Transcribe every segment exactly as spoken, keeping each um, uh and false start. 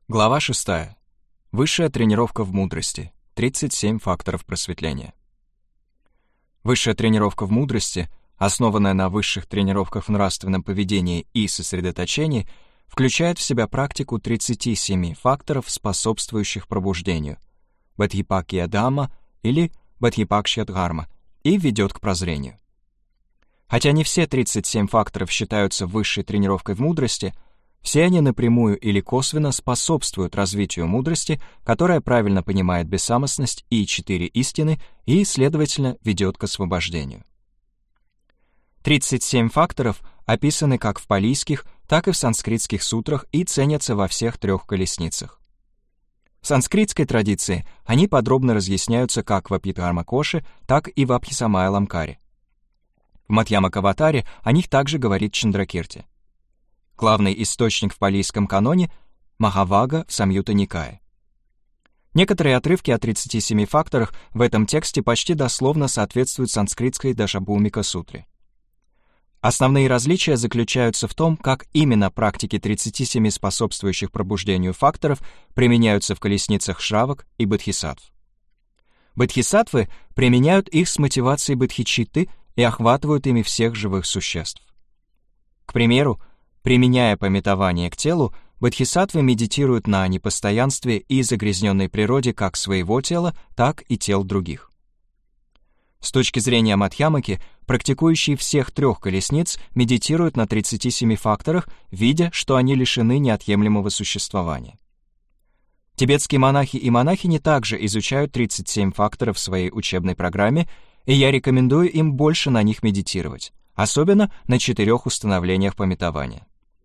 Глава шестая. Высшая тренировка в мудрости. тридцать семь факторов просветления. Высшая тренировка в мудрости, основанная на высших тренировках в нравственном поведении и сосредоточении, включает в себя практику тридцати семи факторов, способствующих пробуждению, бодхипакья-дхамма или бодхипакшья-дхарма, и ведет к прозрению. Хотя не все тридцать семь факторов считаются высшей тренировкой в мудрости, все они напрямую или косвенно способствуют развитию мудрости, которая правильно понимает бессамостность и четыре истины и, следовательно, ведет к освобождению. тридцать семь факторов описаны как в палийских, так и в санскритских сутрах и ценятся во всех трех колесницах. В санскритской традиции они подробно разъясняются как в Абхидхарма-коше, так и в Абхисамая-ламкаре. В Мадьямакаватаре о них также говорит Чандракирти. Главный источник в палийском каноне — Махавага в Самьюта-Никае. Некоторые отрывки о тридцати семи факторах в этом тексте почти дословно соответствуют санскритской Дашабхумика-сутре. Основные различия заключаются в том, как именно практики тридцати семи способствующих пробуждению факторов применяются в колесницах Шравак и Бодхисаттв. Бодхисаттвы применяют их с мотивацией бодхичитты и охватывают ими всех живых существ. К примеру, применяя памятование к телу, бодхисаттвы медитируют на непостоянстве и загрязненной природе как своего тела, так и тел других. С точки зрения Мадьямаки, практикующие всех трех колесниц медитируют на тридцати семи факторах, видя, что они лишены неотъемлемого существования. Тибетские монахи и монахини также изучают тридцать семь факторов в своей учебной программе, и я рекомендую им больше на них медитировать, особенно на четырех установлениях памятования.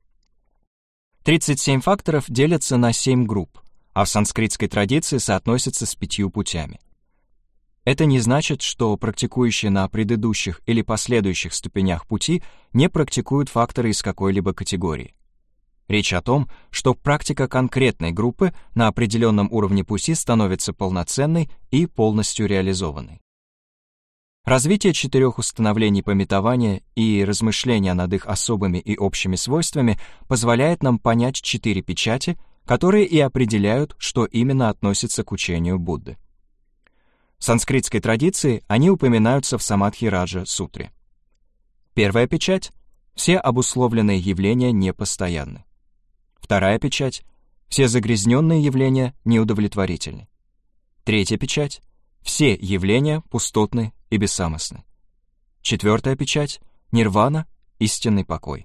тридцать семь факторов делятся на семь групп, а в санскритской традиции соотносятся с пятью путями. Это не значит, что практикующие на предыдущих или последующих ступенях пути не практикуют факторы из какой-либо категории. Речь о том, что практика конкретной группы на определенном уровне пути становится полноценной и полностью реализованной. Развитие четырех установлений памятования и размышления над их особыми и общими свойствами позволяет нам понять четыре печати, которые и определяют, что именно относится к учению Будды. В санскритской традиции они упоминаются в Самадхи-раджа-сутре. Первая печать — все обусловленные явления непостоянны. Вторая печать — все загрязненные явления неудовлетворительны. Третья печать — все явления пустотны и бессамостны. Четвертая печать — нирвана, истинный покой.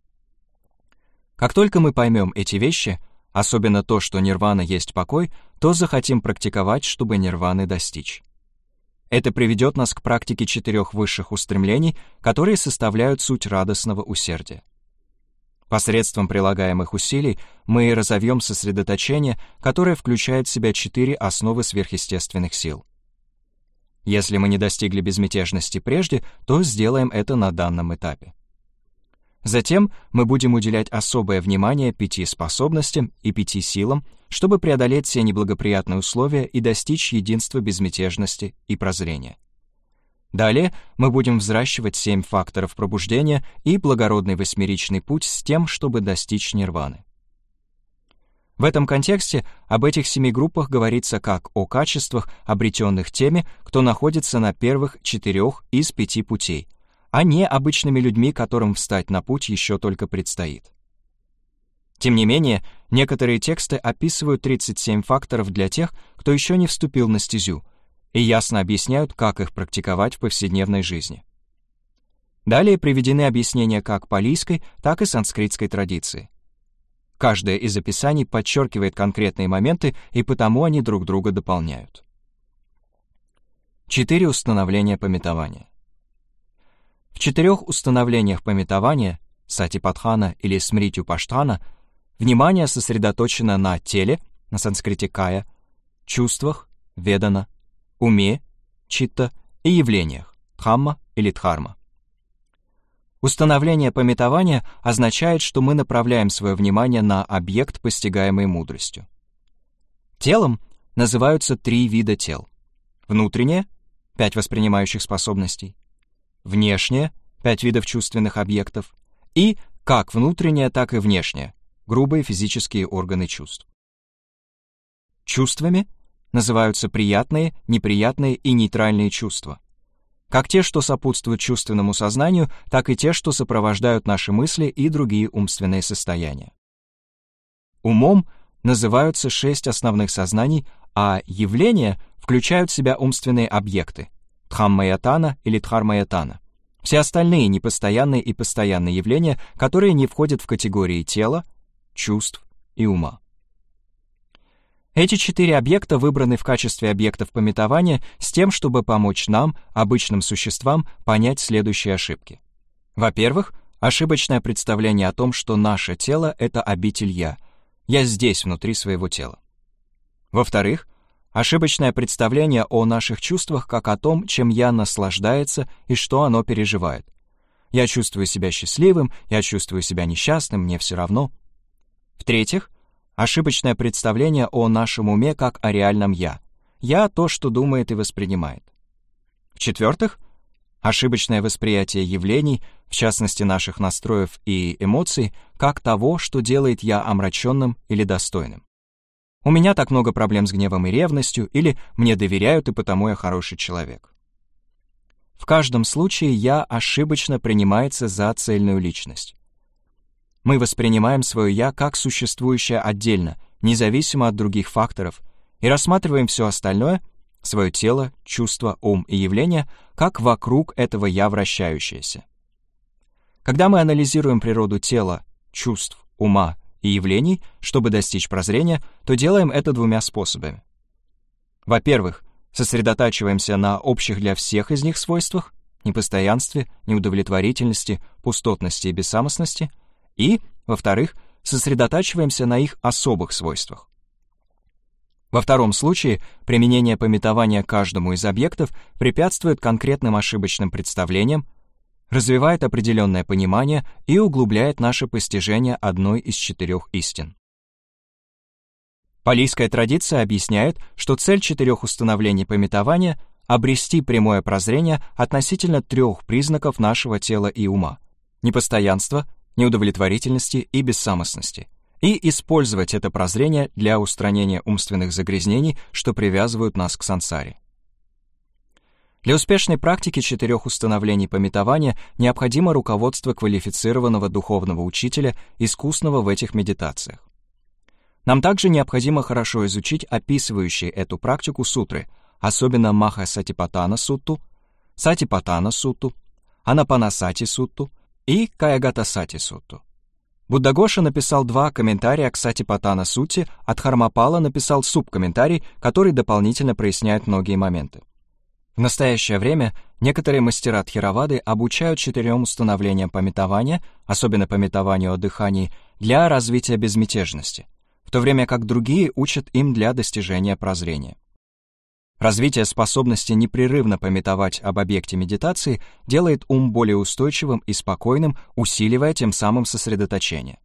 Как только мы поймем эти вещи, особенно то, что нирвана есть покой, то захотим практиковать, чтобы нирваны достичь. Это приведет нас к практике четырех высших устремлений, которые составляют суть радостного усердия. Посредством прилагаемых усилий мы разовьем сосредоточение, которое включает в себя четыре основы сверхъестественных сил. Если мы не достигли безмятежности прежде, то сделаем это на данном этапе. Затем мы будем уделять особое внимание пяти способностям и пяти силам, чтобы преодолеть все неблагоприятные условия и достичь единства безмятежности и прозрения. Далее мы будем взращивать семь факторов пробуждения и благородный восьмеричный путь с тем, чтобы достичь нирваны. В этом контексте об этих семи группах говорится как о качествах, обретенных теми, кто находится на первых четырех из пяти путей, а не обычными людьми, которым встать на путь еще только предстоит. Тем не менее, некоторые тексты описывают тридцать семь факторов для тех, кто еще не вступил на стезю, и ясно объясняют, как их практиковать в повседневной жизни. Далее приведены объяснения как палийской, так и санскритской традиции. Каждое из описаний подчеркивает конкретные моменты, и потому они друг друга дополняют. Четыре установления памятования. В четырех установлениях памятования, сатипатхана или смритюпаштхана, внимание сосредоточено на теле, на санскрите кая, чувствах, ведана, уме, читта и явлениях, дхамма или дхарма. Установление памятования означает, что мы направляем свое внимание на объект, постигаемый мудростью. Телом называются три вида тел. Внутреннее — пять воспринимающих способностей, внешнее — пять видов чувственных объектов, и как внутреннее, так и внешнее — грубые физические органы чувств. Чувствами называются приятные, неприятные и нейтральные чувства. Как те, что сопутствуют чувственному сознанию, так и те, что сопровождают наши мысли и другие умственные состояния. Умом называются шесть основных сознаний, а явления включают в себя умственные объекты — дхаммаятана или дхармаятана. Все остальные непостоянные и постоянные явления, которые не входят в категории тела, чувств и ума. Эти четыре объекта выбраны в качестве объектов памятования с тем, чтобы помочь нам, обычным существам, понять следующие ошибки. Во-первых, ошибочное представление о том, что наше тело — это обитель «я». Я здесь, внутри своего тела. Во-вторых, ошибочное представление о наших чувствах как о том, чем «я» наслаждается и что оно переживает. Я чувствую себя счастливым, я чувствую себя несчастным, мне все равно. В-третьих, ошибочное представление о нашем уме как о реальном «я». «Я» — то, что думает и воспринимает. В-четвертых, ошибочное восприятие явлений, в частности наших настроев и эмоций, как того, что делает «я» омраченным или достойным. «У меня так много проблем с гневом и ревностью» или «мне доверяют, и потому я хороший человек». В каждом случае «я» ошибочно принимается за цельную личность. Мы воспринимаем свое «я» как существующее отдельно, независимо от других факторов, и рассматриваем все остальное — свое тело, чувства, ум и явления — как вокруг этого «я» вращающееся. Когда мы анализируем природу тела, чувств, ума и явлений, чтобы достичь прозрения, то делаем это двумя способами. Во-первых, сосредотачиваемся на общих для всех из них свойствах — непостоянстве, неудовлетворительности, пустотности и бессамостности — и, во-вторых, сосредотачиваемся на их особых свойствах. Во втором случае применение памятования каждому из объектов препятствует конкретным ошибочным представлениям, развивает определенное понимание и углубляет наше постижение одной из четырех истин. Палийская традиция объясняет, что цель четырех установлений памятования — обрести прямое прозрение относительно трех признаков нашего тела и ума — непостоянства, неудовлетворительности и бессамостности, и использовать это прозрение для устранения умственных загрязнений, что привязывают нас к сансаре. Для успешной практики четырех установлений памятования необходимо руководство квалифицированного духовного учителя, искусного в этих медитациях. Нам также необходимо хорошо изучить описывающие эту практику сутры, особенно Маха-Сатипатана сутту, Сатипатана сутту, Анапанасати сутту и Каягата-Сати сутту. Буддагоша написал два комментария к Сатипатана сутте, а Дхармапала написал субкомментарий, который дополнительно проясняет многие моменты. В настоящее время некоторые мастера Тхеравады обучают четырем установлениям памятования, особенно памятованию о дыхании, для развития безмятежности, в то время как другие учат им для достижения прозрения. Развитие способности непрерывно памятовать об объекте медитации делает ум более устойчивым и спокойным, усиливая тем самым сосредоточение.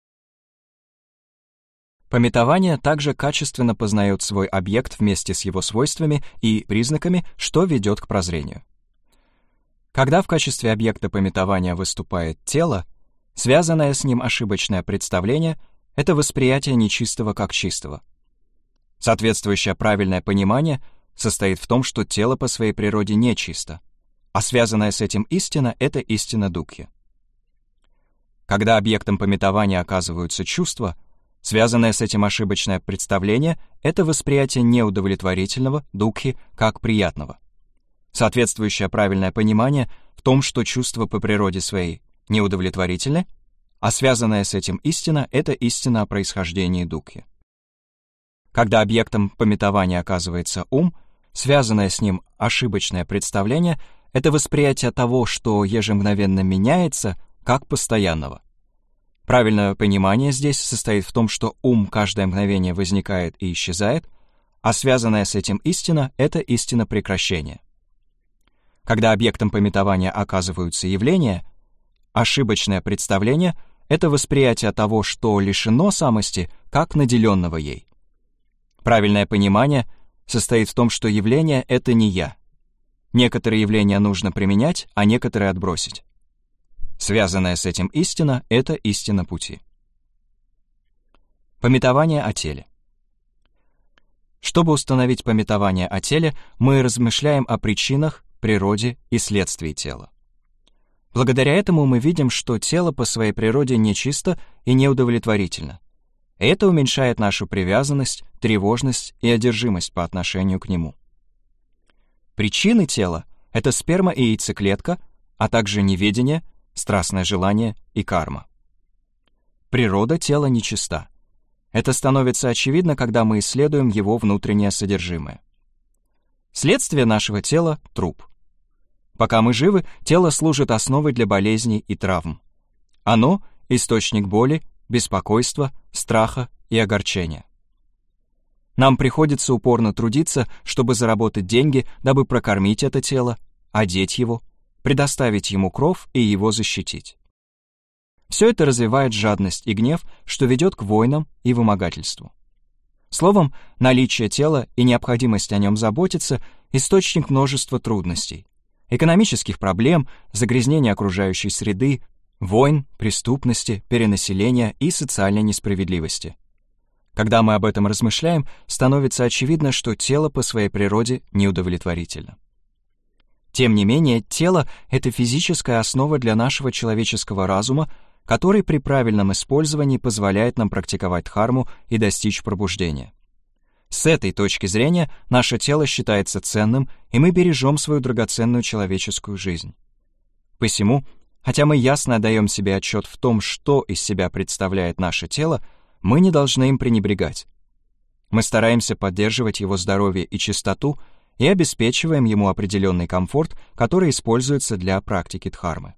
Памятование также качественно познает свой объект вместе с его свойствами и признаками, что ведет к прозрению. Когда в качестве объекта памятования выступает тело, связанное с ним ошибочное представление — это восприятие нечистого как чистого. Соответствующее правильное понимание состоит в том, что тело по своей природе нечисто, а связанная с этим истина — это истина Дукхи. Когда объектом памятования оказываются чувства, связанное с этим ошибочное представление — это восприятие неудовлетворительного, Дукхи, как приятного. Соответствующее правильное понимание в том, что чувства по природе своей неудовлетворительны, а связанная с этим истина — это истина о происхождении Дукхи. Когда объектом памятования оказывается ум, связанное с ним ошибочное представление — это восприятие того, что ежемгновенно меняется, как постоянного. Правильное понимание здесь состоит в том, что ум каждое мгновение возникает и исчезает, а связанная с этим истина — это истина прекращения. Когда объектом памятования оказываются явления, ошибочное представление — это восприятие того, что лишено самости, как наделенного ей. Правильное понимание состоит в том, что явление — это не я. Некоторые явления нужно применять, а некоторые отбросить. Связанная с этим истина — это истина пути. Памятование о теле. Чтобы установить памятование о теле, мы размышляем о причинах, природе и следствии тела. Благодаря этому мы видим, что тело по своей природе нечисто и неудовлетворительно. Это уменьшает нашу привязанность, тревожность и одержимость по отношению к нему. Причины тела — это сперма и яйцеклетка, а также неведение, страстное желание и карма. Природа тела нечиста. Это становится очевидно, когда мы исследуем его внутреннее содержимое. Следствие нашего тела — труп. Пока мы живы, тело служит основой для болезней и травм. Оно — источник боли, беспокойства, страха и огорчения. Нам приходится упорно трудиться, чтобы заработать деньги, дабы прокормить это тело, одеть его, предоставить ему кров и его защитить. Все это развивает жадность и гнев, что ведет к войнам и вымогательству. Словом, наличие тела и необходимость о нем заботиться — источник множества трудностей, экономических проблем, загрязнения окружающей среды, войн, преступности, перенаселения и социальной несправедливости. Когда мы об этом размышляем, становится очевидно, что тело по своей природе неудовлетворительно. Тем не менее, тело — это физическая основа для нашего человеческого разума, который при правильном использовании позволяет нам практиковать дхарму и достичь пробуждения. С этой точки зрения наше тело считается ценным, и мы бережем свою драгоценную человеческую жизнь. Посему, хотя мы ясно отдаем себе отчет в том, что из себя представляет наше тело, мы не должны им пренебрегать. Мы стараемся поддерживать его здоровье и чистоту и обеспечиваем ему определенный комфорт, который используется для практики дхармы.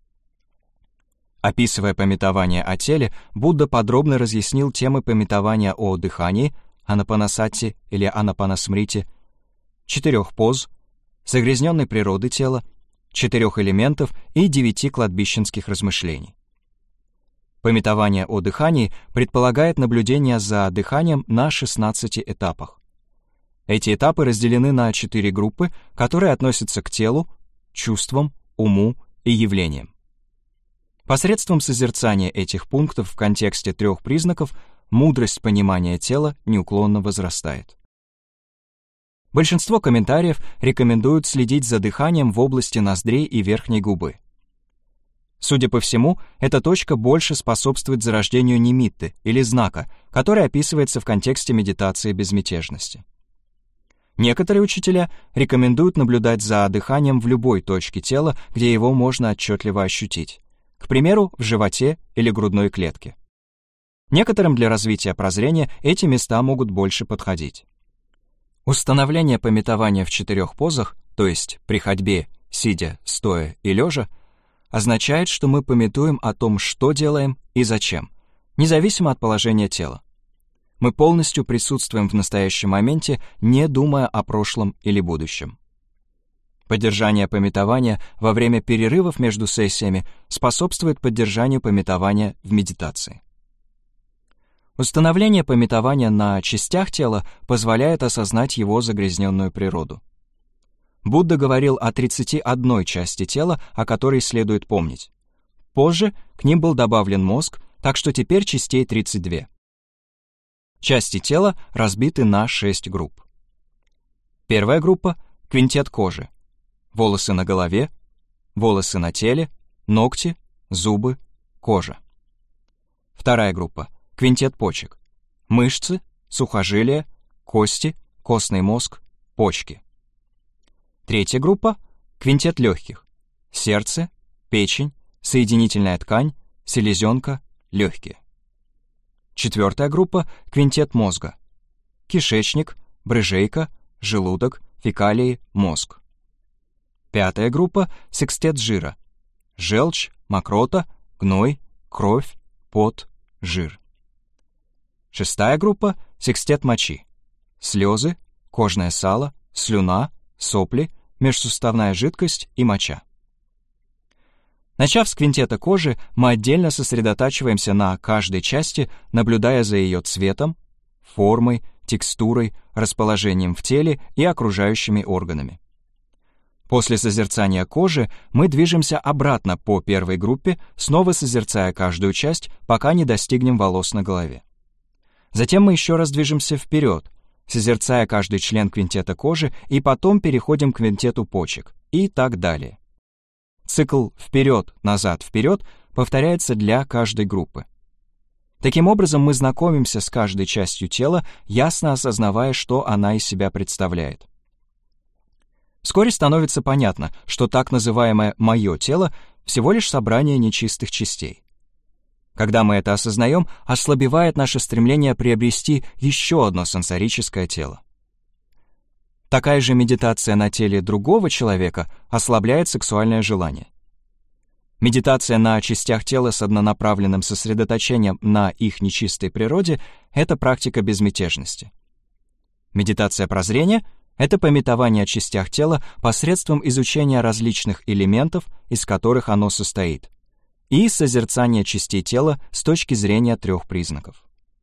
Описывая памятование о теле, Будда подробно разъяснил темы памятования о дыхании, анапанасати или анапанасмрити, четырех поз, загрязненной природы тела, четырех элементов и девяти кладбищенских размышлений. Памятование о дыхании предполагает наблюдение за дыханием на шестнадцати этапах. Эти этапы разделены на четыре группы, которые относятся к телу, чувствам, уму и явлениям. Посредством созерцания этих пунктов в контексте трех признаков мудрость понимания тела неуклонно возрастает. Большинство комментариев рекомендуют следить за дыханием в области ноздрей и верхней губы. Судя по всему, эта точка больше способствует зарождению нимитты или знака, который описывается в контексте медитации безмятежности. Некоторые учителя рекомендуют наблюдать за дыханием в любой точке тела, где его можно отчетливо ощутить. К примеру, в животе или грудной клетке. Некоторым для развития прозрения эти места могут больше подходить. Установление памятования в четырех позах, то есть при ходьбе, сидя, стоя и лежа, означает, что мы памятуем о том, что делаем и зачем, независимо от положения тела. Мы полностью присутствуем в настоящем моменте, не думая о прошлом или будущем. Поддержание памятования во время перерывов между сессиями способствует поддержанию памятования в медитации. Установление памятования на частях тела позволяет осознать его загрязненную природу. Будда говорил о тридцати одной части тела, о которой следует помнить. Позже к ним был добавлен мозг, так что теперь частей тридцать две. Части тела разбиты на шесть групп. Первая группа — квинтет кожи. Волосы на голове, волосы на теле, ногти, зубы, кожа. Вторая группа — квинтет почек. Мышцы, сухожилия, кости, костный мозг, почки. Третья группа — квинтет легких. Сердце, печень, соединительная ткань, селезенка, легкие. Четвертая группа — квинтет мозга. Кишечник, брыжейка, желудок, фекалии, мозг. Пятая группа — секстет жира. Желчь, мокрота, гной, кровь, пот, жир. Шестая группа — секстет мочи. Слезы, кожное сало, слюна, сопли, межсуставная жидкость и моча. Начав с квинтета кожи, мы отдельно сосредотачиваемся на каждой части, наблюдая за ее цветом, формой, текстурой, расположением в теле и окружающими органами. После созерцания кожи мы движемся обратно по первой группе, снова созерцая каждую часть, пока не достигнем волос на голове. Затем мы еще раз движемся вперед, созерцая каждый член квинтета кожи, и потом переходим к квинтету почек, и так далее. Цикл «вперед, назад, вперед» повторяется для каждой группы. Таким образом, мы знакомимся с каждой частью тела, ясно осознавая, что она из себя представляет. Вскоре становится понятно, что так называемое «моё тело» всего лишь собрание нечистых частей. Когда мы это осознаем, ослабевает наше стремление приобрести еще одно сенсорическое тело. Такая же медитация на теле другого человека ослабляет сексуальное желание. Медитация на частях тела с однонаправленным сосредоточением на их нечистой природе — это практика безмятежности. Медитация прозрения — это памятование о частях тела посредством изучения различных элементов, из которых оно состоит, и созерцание частей тела с точки зрения трех признаков.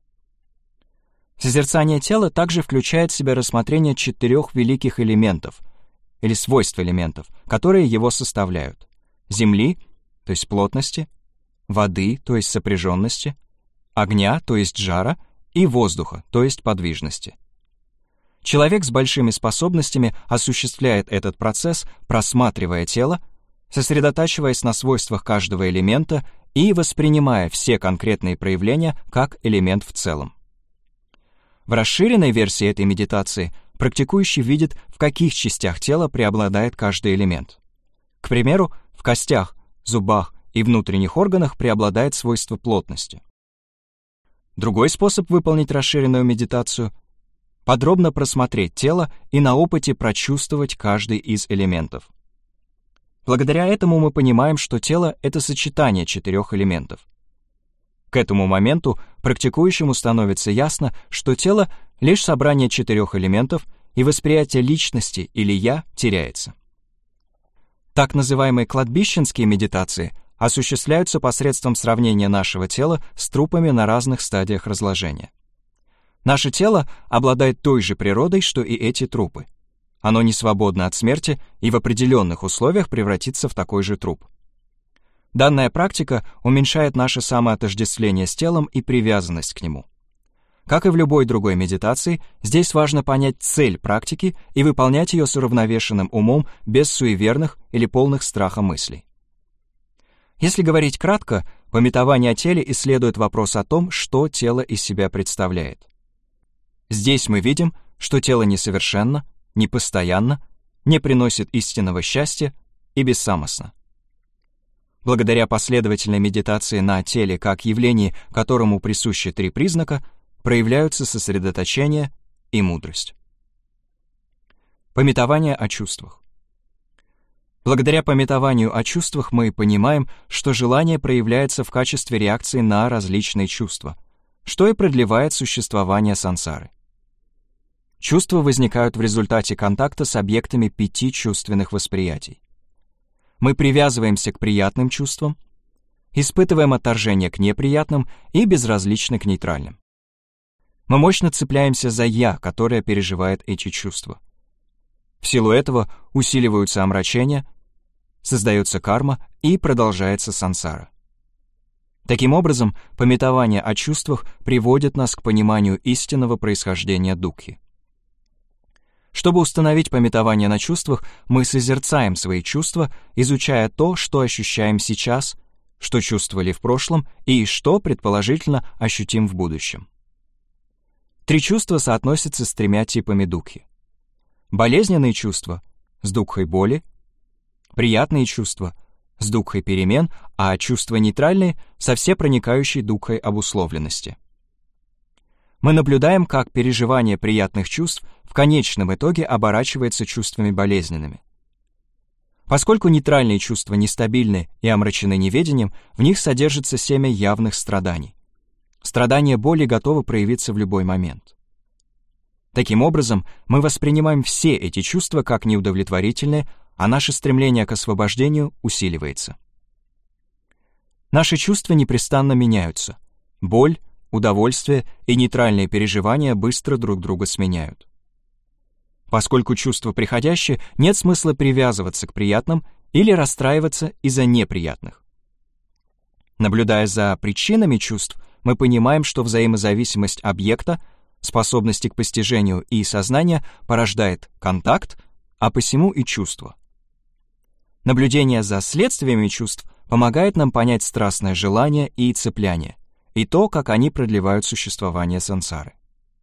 Созерцание тела также включает в себя рассмотрение четырех великих элементов или свойств элементов, которые его составляют: земли, то есть плотности, воды, то есть сопряженности, огня, то есть жара, и воздуха, то есть подвижности. Человек с большими способностями осуществляет этот процесс, просматривая тело, сосредотачиваясь на свойствах каждого элемента и воспринимая все конкретные проявления как элемент в целом. В расширенной версии этой медитации практикующий видит, в каких частях тела преобладает каждый элемент. К примеру, в костях, зубах и внутренних органах преобладает свойство плотности. Другой способ выполнить расширенную медитацию — подробно просмотреть тело и на опыте прочувствовать каждый из элементов. Благодаря этому мы понимаем, что тело — это сочетание четырех элементов. К этому моменту практикующему становится ясно, что тело — лишь собрание четырех элементов, и восприятие личности или «я» теряется. Так называемые кладбищенские медитации осуществляются посредством сравнения нашего тела с трупами на разных стадиях разложения. Наше тело обладает той же природой, что и эти трупы. Оно не свободно от смерти и в определенных условиях превратится в такой же труп. Данная практика уменьшает наше самоотождествление с телом и привязанность к нему. Как и в любой другой медитации, здесь важно понять цель практики и выполнять ее с уравновешенным умом, без суеверных или полных страха мыслей. Если говорить кратко, памятование о теле исследует вопрос о том, что тело из себя представляет. Здесь мы видим, что тело несовершенно, непостоянно, не приносит истинного счастья и бессамостно. Благодаря последовательной медитации на теле как явлении, которому присущи три признака, проявляются сосредоточение и мудрость. Памятование о чувствах. Благодаря памятованию о чувствах мы понимаем, что желание проявляется в качестве реакции на различные чувства, что и продлевает существование сансары. Чувства возникают в результате контакта с объектами пяти чувственных восприятий. Мы привязываемся к приятным чувствам, испытываем отторжение к неприятным и безразличны к нейтральным. Мы мощно цепляемся за «я», которое переживает эти чувства. В силу этого усиливаются омрачения, создается карма и продолжается сансара. Таким образом, памятование о чувствах приводит нас к пониманию истинного происхождения дукхи. Чтобы установить памятование на чувствах, мы созерцаем свои чувства, изучая то, что ощущаем сейчас, что чувствовали в прошлом и что, предположительно, ощутим в будущем. Три чувства соотносятся с тремя типами дукхи. Болезненные чувства — с дукхой боли, приятные чувства — с дукхой перемен, а чувства нейтральные — со всепроникающей дукхой обусловленности. Мы наблюдаем, как переживание приятных чувств в конечном итоге оборачивается чувствами болезненными. Поскольку нейтральные чувства нестабильны и омрачены неведением, в них содержится семя явных страданий. Страдание боли готово проявиться в любой момент. Таким образом, мы воспринимаем все эти чувства как неудовлетворительные, а наше стремление к освобождению усиливается. Наши чувства непрестанно меняются. Боль, удовольствие и нейтральные переживания быстро друг друга сменяют. Поскольку чувства приходящие, нет смысла привязываться к приятным или расстраиваться из-за неприятных. Наблюдая за причинами чувств, мы понимаем, что взаимозависимость объекта, способности к постижению и сознание порождает контакт, а посему и чувство. Наблюдение за следствиями чувств помогает нам понять страстное желание и цепляние, и то, как они продлевают существование сансары.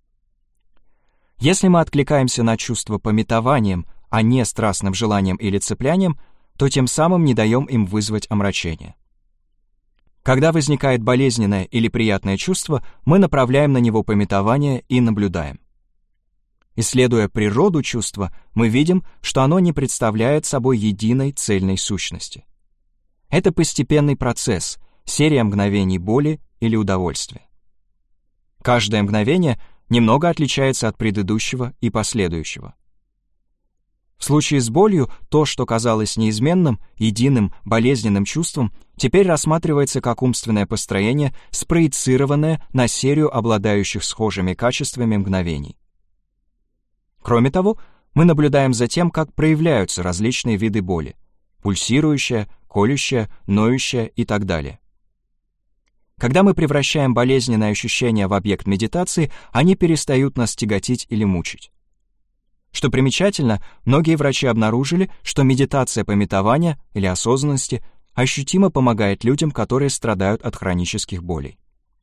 Если мы откликаемся на чувства памятованием, а не страстным желанием или цеплянием, то тем самым не даем им вызвать омрачение. Когда возникает болезненное или приятное чувство, мы направляем на него памятование и наблюдаем. Исследуя природу чувства, мы видим, что оно не представляет собой единой цельной сущности. Это постепенный процесс, серия мгновений боли или удовольствия. Каждое мгновение немного отличается от предыдущего и последующего. В случае с болью то, что казалось неизменным, единым, болезненным чувством, теперь рассматривается как умственное построение, спроецированное на серию обладающих схожими качествами мгновений. Кроме того, мы наблюдаем за тем, как проявляются различные виды боли – пульсирующая, колющая, ноющая и так далее. Когда мы превращаем болезненные ощущения в объект медитации, они перестают нас тяготить или мучить. Что примечательно, многие врачи обнаружили, что медитация памятования или осознанности ощутимо помогает людям, которые страдают от хронических болей.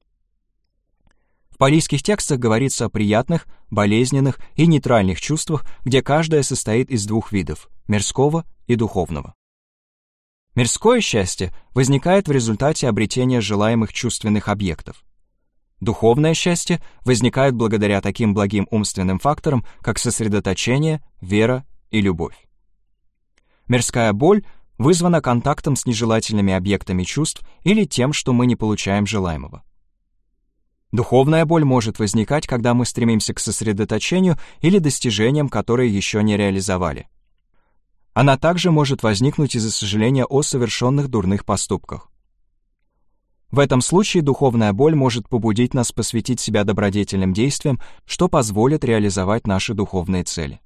В палийских текстах говорится о приятных, болезненных и нейтральных чувствах, где каждое состоит из двух видов – мирского и духовного. Мирское счастье возникает в результате обретения желаемых чувственных объектов. Духовное счастье возникает благодаря таким благим умственным факторам, как сосредоточение, вера и любовь. Мирская боль вызвана контактом с нежелательными объектами чувств или тем, что мы не получаем желаемого. Духовная боль может возникать, когда мы стремимся к сосредоточению или достижениям, которые еще не реализовали. Она также может возникнуть из-за сожаления о совершенных дурных поступках. В этом случае духовная боль может побудить нас посвятить себя добродетельным действиям, что позволит реализовать наши духовные цели.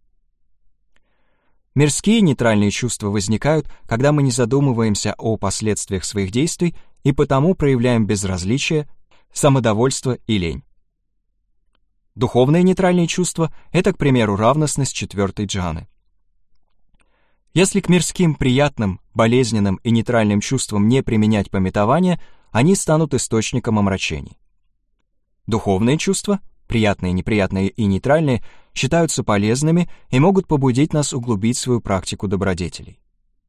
Мирские нейтральные чувства возникают, когда мы не задумываемся о последствиях своих действий и потому проявляем безразличие, самодовольство и лень. Духовные нейтральные чувства — это, к примеру, равностность четвертой джханы. Если к мирским, приятным, болезненным и нейтральным чувствам не применять памятование, они станут источником омрачений. Духовные чувства, приятные, неприятные и нейтральные, считаются полезными и могут побудить нас углубить свою практику добродетелей.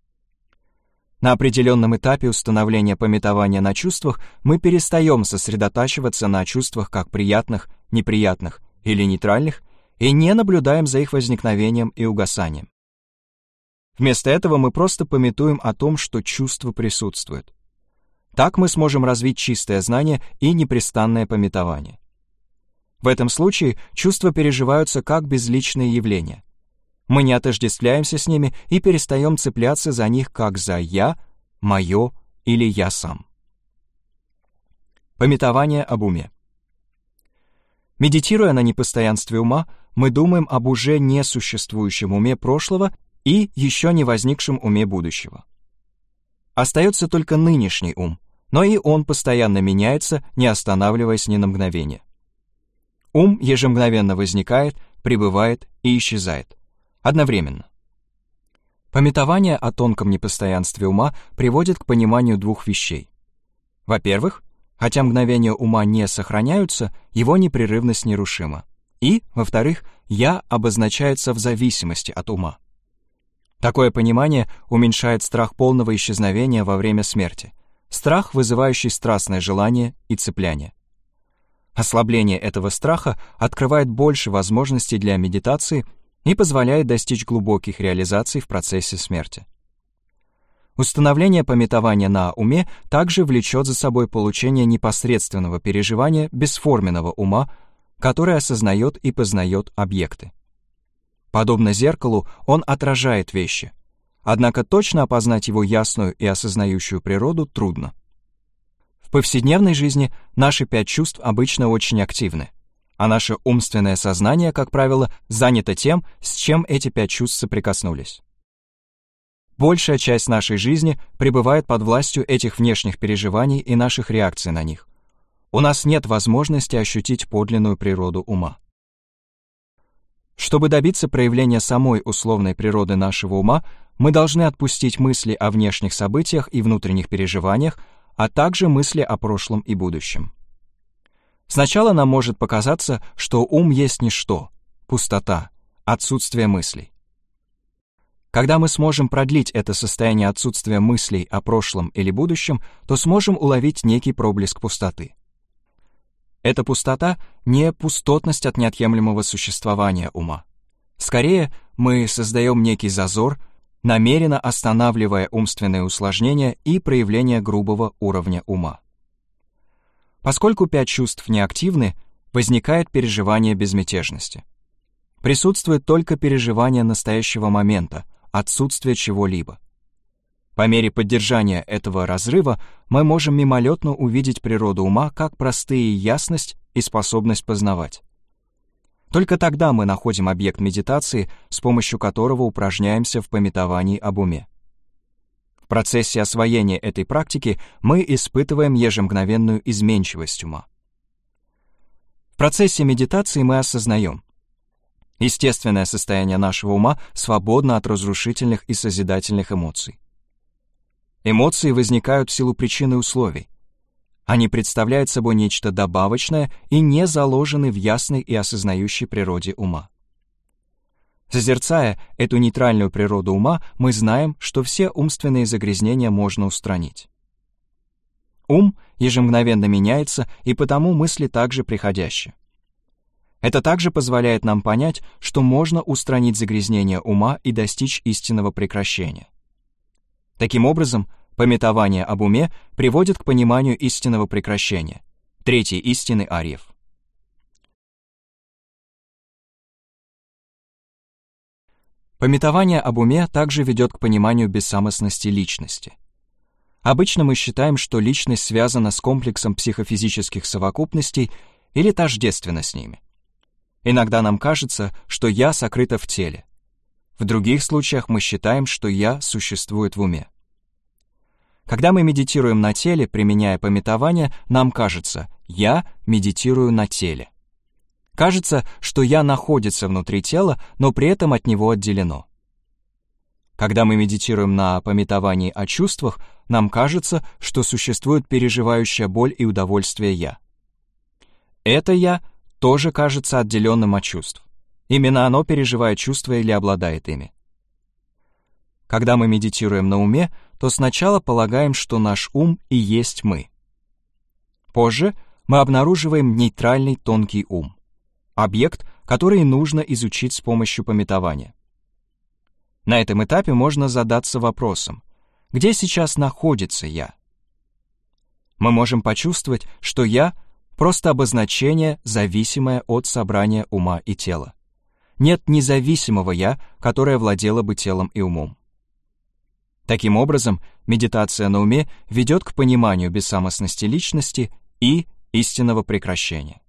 На определенном этапе установления памятования на чувствах мы перестаем сосредотачиваться на чувствах как приятных, неприятных или нейтральных и не наблюдаем за их возникновением и угасанием. Вместо этого мы просто памятуем о том, что чувства присутствуют. Так мы сможем развить чистое знание и непрестанное памятование. В этом случае чувства переживаются как безличные явления. Мы не отождествляемся с ними и перестаем цепляться за них как за «я», «моё» или «я сам». Памятование об уме. Медитируя на непостоянстве ума, мы думаем об уже несуществующем уме прошлого и еще не возникшем уме будущего. Остается только нынешний ум, но и он постоянно меняется, не останавливаясь ни на мгновение. Ум ежемгновенно возникает, пребывает и исчезает. Одновременно. Памятование о тонком непостоянстве ума приводит к пониманию двух вещей. Во-первых, хотя мгновения ума не сохраняются, его непрерывность нерушима. И, во-вторых, «я» обозначается в зависимости от ума. Такое понимание уменьшает страх полного исчезновения во время смерти, страх, вызывающий страстное желание и цепляние. Ослабление этого страха открывает больше возможностей для медитации и позволяет достичь глубоких реализаций в процессе смерти. Установление памятования на уме также влечет за собой получение непосредственного переживания бесформенного ума, который осознает и познает объекты. Подобно зеркалу, он отражает вещи, однако точно опознать его ясную и осознающую природу трудно. В повседневной жизни наши пять чувств обычно очень активны, а наше умственное сознание, как правило, занято тем, с чем эти пять чувств соприкоснулись. Большая часть нашей жизни пребывает под властью этих внешних переживаний и наших реакций на них. У нас нет возможности ощутить подлинную природу ума. Чтобы добиться проявления самой условной природы нашего ума, мы должны отпустить мысли о внешних событиях и внутренних переживаниях, а также мысли о прошлом и будущем. Сначала нам может показаться, что ум есть ничто, пустота, отсутствие мыслей. Когда мы сможем продлить это состояние отсутствия мыслей о прошлом или будущем, то сможем уловить некий проблеск пустоты. Эта пустота не пустотность от неотъемлемого существования ума. Скорее, мы создаем некий зазор, намеренно останавливая умственные усложнения и проявление грубого уровня ума. Поскольку пять чувств неактивны, возникает переживание безмятежности. Присутствует только переживание настоящего момента, отсутствие чего-либо. По мере поддержания этого разрыва мы можем мимолетно увидеть природу ума как простые ясность и способность познавать. Только тогда мы находим объект медитации, с помощью которого упражняемся в памятовании об уме. В процессе освоения этой практики мы испытываем ежемгновенную изменчивость ума. В процессе медитации мы осознаем: естественное состояние нашего ума свободно от разрушительных и созидательных эмоций. Эмоции возникают в силу причин и условий. Они представляют собой нечто добавочное и не заложены в ясной и осознающей природе ума. Созерцая эту нейтральную природу ума, мы знаем, что все умственные загрязнения можно устранить. Ум ежемгновенно меняется, и потому мысли также приходящие. Это также позволяет нам понять, что можно устранить загрязнение ума и достичь истинного прекращения. Таким образом, памятование об уме приводит к пониманию истинного прекращения, третьей истины арьев. Памятование об уме также ведет к пониманию бессамостности личности. Обычно мы считаем, что личность связана с комплексом психофизических совокупностей или тождественна с ними. Иногда нам кажется, что «я» сокрыто в теле. В других случаях мы считаем, что «я» существует в уме. Когда мы медитируем на теле, применяя памятование, нам кажется «я медитирую на теле». Кажется, что «я» находится внутри тела, но при этом от него отделено. Когда мы медитируем на памятовании о чувствах, нам кажется, что существует переживающая боль и удовольствие «я». Это «я» тоже кажется отделенным от чувств. Именно оно переживает чувства или обладает ими. Когда мы медитируем на уме, то сначала полагаем, что наш ум и есть мы. Позже мы обнаруживаем нейтральный тонкий ум, объект, который нужно изучить с помощью памятования. На этом этапе можно задаться вопросом: где сейчас находится «я»? Мы можем почувствовать, что «я» — просто обозначение, зависимое от собрания ума и тела. Нет независимого «я», которое владело бы телом и умом. Таким образом, медитация на уме ведет к пониманию бессамостности личности и истинного прекращения.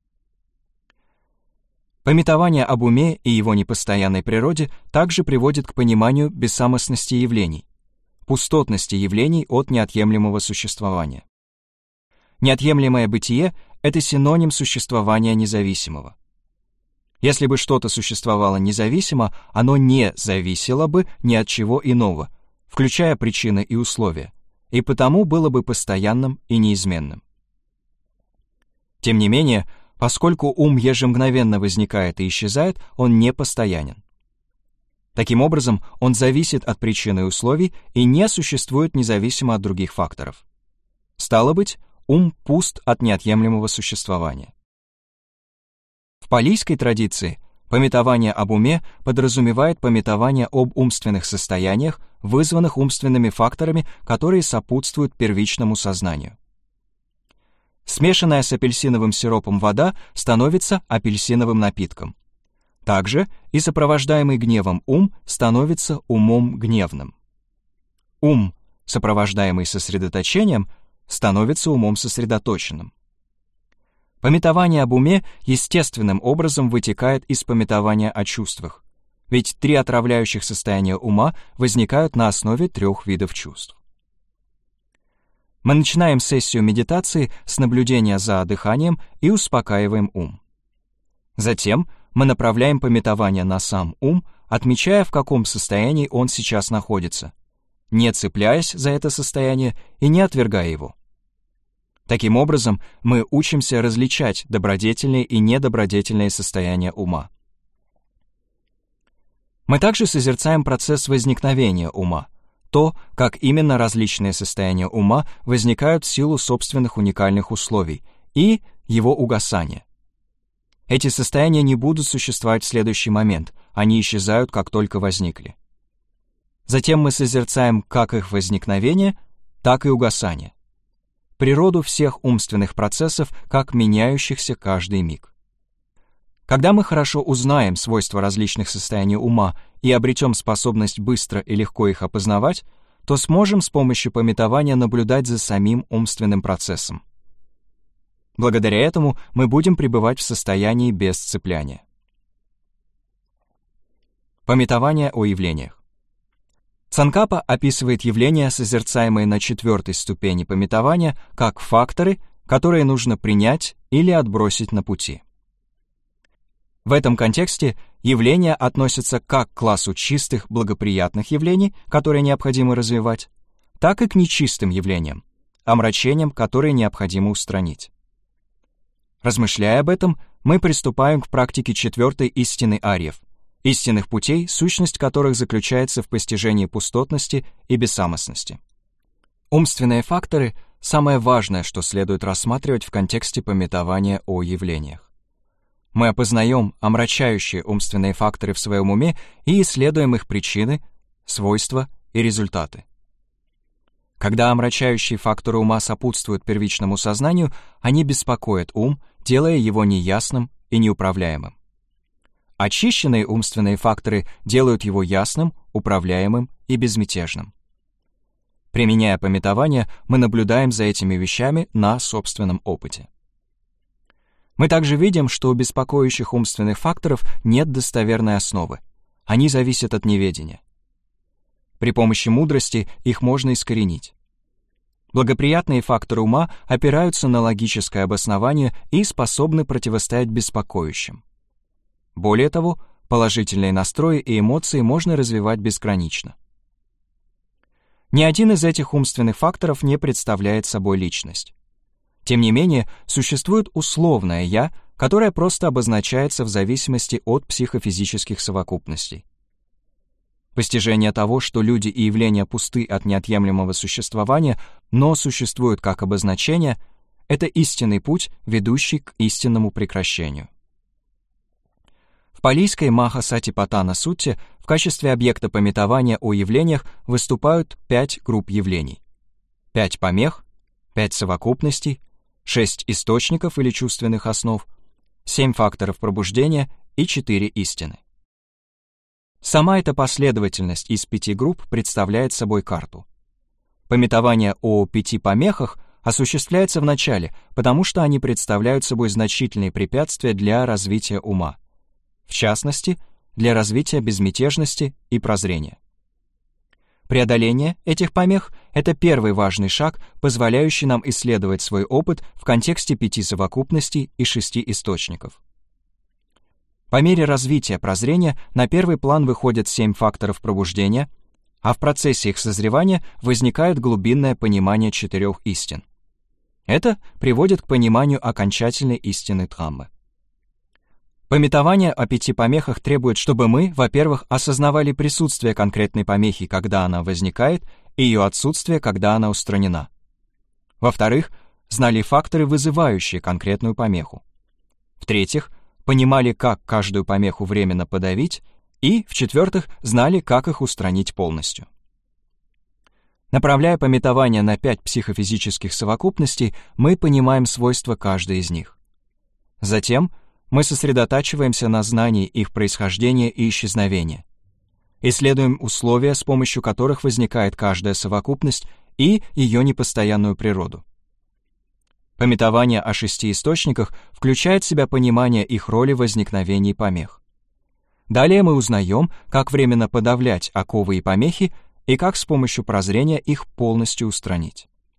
Памятование об уме и его непостоянной природе также приводит к пониманию бессамостности явлений, пустотности явлений от неотъемлемого существования. Неотъемлемое бытие — это синоним существования независимого. Если бы что-то существовало независимо, оно не зависело бы ни от чего иного, включая причины и условия, и потому было бы постоянным и неизменным. Тем не менее, поскольку ум ежемгновенно возникает и исчезает, он не постоянен. Таким образом, он зависит от причин и условий и не существует независимо от других факторов. Стало быть, ум пуст от неотъемлемого существования. В палийской традиции памятование об уме подразумевает памятование об умственных состояниях, вызванных умственными факторами, которые сопутствуют первичному сознанию. Смешанная с апельсиновым сиропом вода становится апельсиновым напитком. Также и сопровождаемый гневом ум становится умом гневным. Ум, сопровождаемый сосредоточением, становится умом сосредоточенным. Памятование об уме естественным образом вытекает из памятования о чувствах, ведь три отравляющих состояния ума возникают на основе трех видов чувств. Мы начинаем сессию медитации с наблюдения за дыханием и успокаиваем ум. Затем мы направляем памятование на сам ум, отмечая, в каком состоянии он сейчас находится, не цепляясь за это состояние и не отвергая его. Таким образом, мы учимся различать добродетельные и недобродетельные состояния ума. Мы также созерцаем процесс возникновения ума, то, как именно различные состояния ума возникают в силу собственных уникальных условий, и его угасания. Эти состояния не будут существовать в следующий момент, они исчезают, как только возникли. Затем мы созерцаем как их возникновение, так и угасание. Природу всех умственных процессов, как меняющихся каждый миг. Когда мы хорошо узнаем свойства различных состояний ума и обретем способность быстро и легко их опознавать, то сможем с помощью памятования наблюдать за самим умственным процессом. Благодаря этому мы будем пребывать в состоянии без цепляния. Памятование о явлениях. Цанкапа описывает явления, созерцаемые на четвертой ступени памятования, как факторы, которые нужно принять или отбросить на пути. В этом контексте явления относятся как к классу чистых, благоприятных явлений, которые необходимо развивать, так и к нечистым явлениям, омрачениям, которые необходимо устранить. Размышляя об этом, мы приступаем к практике четвертой истины арьев, истинных путей, сущность которых заключается в постижении пустотности и бессамостности. Умственные факторы — самое важное, что следует рассматривать в контексте памятования о явлениях. Мы опознаем омрачающие умственные факторы в своем уме и исследуем их причины, свойства и результаты. Когда омрачающие факторы ума сопутствуют первичному сознанию, они беспокоят ум, делая его неясным и неуправляемым. Очищенные умственные факторы делают его ясным, управляемым и безмятежным. Применяя памятование, мы наблюдаем за этими вещами на собственном опыте. Мы также видим, что у беспокоящих умственных факторов нет достоверной основы. Они зависят от неведения. При помощи мудрости их можно искоренить. Благоприятные факторы ума опираются на логическое обоснование и способны противостоять беспокоящим. Более того, положительные настрои и эмоции можно развивать безгранично. Ни один из этих умственных факторов не представляет собой личность. Тем не менее, существует условное «я», которое просто обозначается в зависимости от психофизических совокупностей. Постижение того, что люди и явления пусты от неотъемлемого существования, но существуют как обозначение, это истинный путь, ведущий к истинному прекращению. В палийской Маха-Сати-Паттана-сутте в качестве объекта памятования о явлениях выступают пять групп явлений. Пять помех, пять совокупностей, шесть источников или чувственных основ, семь факторов пробуждения и четыре истины. Сама эта последовательность из пяти групп представляет собой карту. Памятование о пяти помехах осуществляется в начале, потому что они представляют собой значительные препятствия для развития ума, в частности, для развития безмятежности и прозрения. Преодоление этих помех — это первый важный шаг, позволяющий нам исследовать свой опыт в контексте пяти совокупностей и шести источников. По мере развития прозрения на первый план выходят семь факторов пробуждения, а в процессе их созревания возникает глубинное понимание четырех истин. Это приводит к пониманию окончательной истины Дхаммы. Памятование о пяти помехах требует, чтобы мы, во-первых, осознавали присутствие конкретной помехи, когда она возникает, и ее отсутствие, когда она устранена. Во-вторых, знали факторы, вызывающие конкретную помеху. В-третьих, понимали, как каждую помеху временно подавить, и, в-четвертых, знали, как их устранить полностью. Направляя памятование на пять психофизических совокупностей, мы понимаем свойства каждой из них. Затем мы сосредотачиваемся на знании их происхождения и исчезновения. Исследуем условия, с помощью которых возникает каждая совокупность, и ее непостоянную природу. Памятование о шести источниках включает в себя понимание их роли в возникновении помех. Далее мы узнаем, как временно подавлять оковы и помехи и как с помощью прозрения их полностью устранить.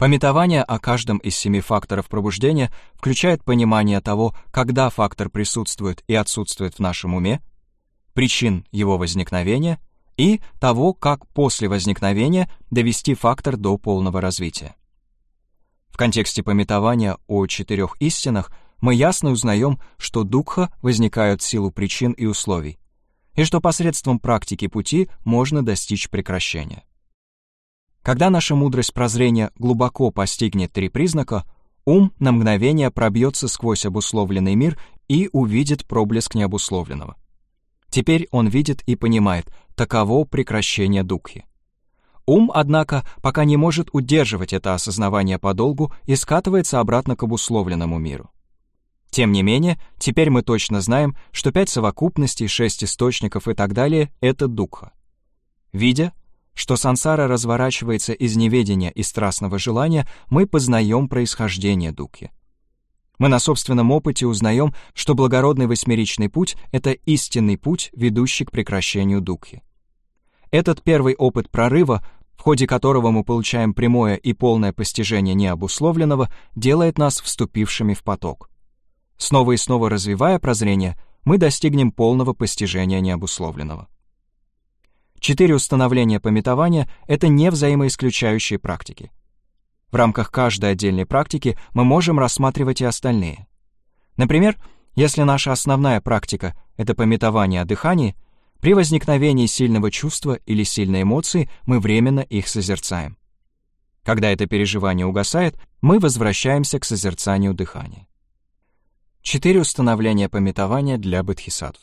Памятование о каждом из семи факторов пробуждения включает понимание того, когда фактор присутствует и отсутствует в нашем уме, причин его возникновения и того, как после возникновения довести фактор до полного развития. В контексте памятования о четырех истинах мы ясно узнаем, что дукха возникают в силу причин и условий, и что посредством практики пути можно достичь прекращения. Когда наша мудрость прозрения глубоко постигнет три признака, ум на мгновение пробьется сквозь обусловленный мир и увидит проблеск необусловленного. Теперь он видит и понимает, таково прекращение дукхи. Ум, однако, пока не может удерживать это осознавание подолгу и скатывается обратно к обусловленному миру. Тем не менее, теперь мы точно знаем, что пять совокупностей, шесть источников и так далее — это дукха. Видя, что сансара разворачивается из неведения и страстного желания, мы познаем происхождение дукхи. Мы на собственном опыте узнаем, что благородный восьмеричный путь — это истинный путь, ведущий к прекращению дукхи. Этот первый опыт прорыва, в ходе которого мы получаем прямое и полное постижение необусловленного, делает нас вступившими в поток. Снова и снова развивая прозрение, мы достигнем полного постижения необусловленного. Четыре установления памятования — это не взаимоисключающие практики. В рамках каждой отдельной практики мы можем рассматривать и остальные. Например, если наша основная практика — это памятование о дыхании, при возникновении сильного чувства или сильной эмоции мы временно их созерцаем. Когда это переживание угасает, мы возвращаемся к созерцанию дыхания. Четыре установления памятования для бодхисаттв.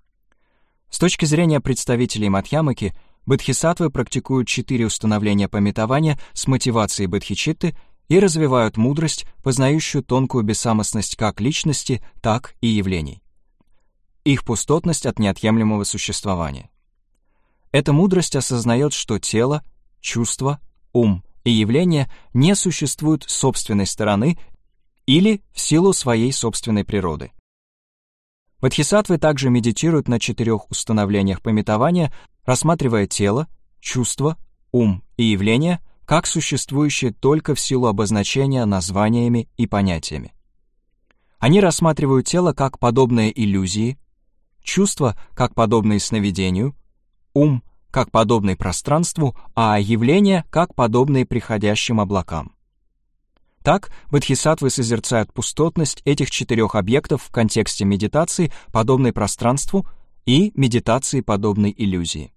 С точки зрения представителей Мадхьямаки, бодхисаттвы практикуют четыре установления памятования с мотивацией бодхичитты и развивают мудрость, познающую тонкую бессамостность как личности, так и явлений. Их пустотность от неотъемлемого существования. Эта мудрость осознает, что тело, чувство, ум и явления не существуют с собственной стороны или в силу своей собственной природы. Бодхисаттвы также медитируют на четырех установлениях памятования, рассматривая тело, чувство, ум и явления как существующие только в силу обозначения названиями и понятиями. Они рассматривают тело как подобное иллюзии, чувство как подобное сновидению, ум как подобный пространству, а явления как подобные приходящим облакам. Так, бодхисаттвы созерцают пустотность этих четырех объектов в контексте медитации, подобной пространству, и медитации, подобной иллюзии.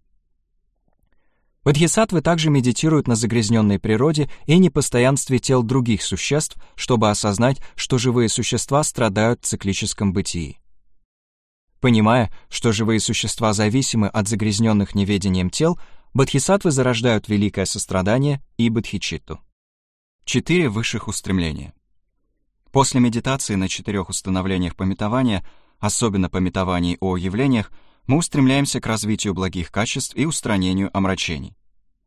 Бодхисаттвы также медитируют на загрязненной природе и непостоянстве тел других существ, чтобы осознать, что живые существа страдают в циклическом бытии. Понимая, что живые существа зависимы от загрязненных неведением тел, бодхисаттвы зарождают великое сострадание и бодхичитту. Четыре высших устремления. После медитации на четырех установлениях памятования, особенно памятований о явлениях, мы устремляемся к развитию благих качеств и устранению омрачений.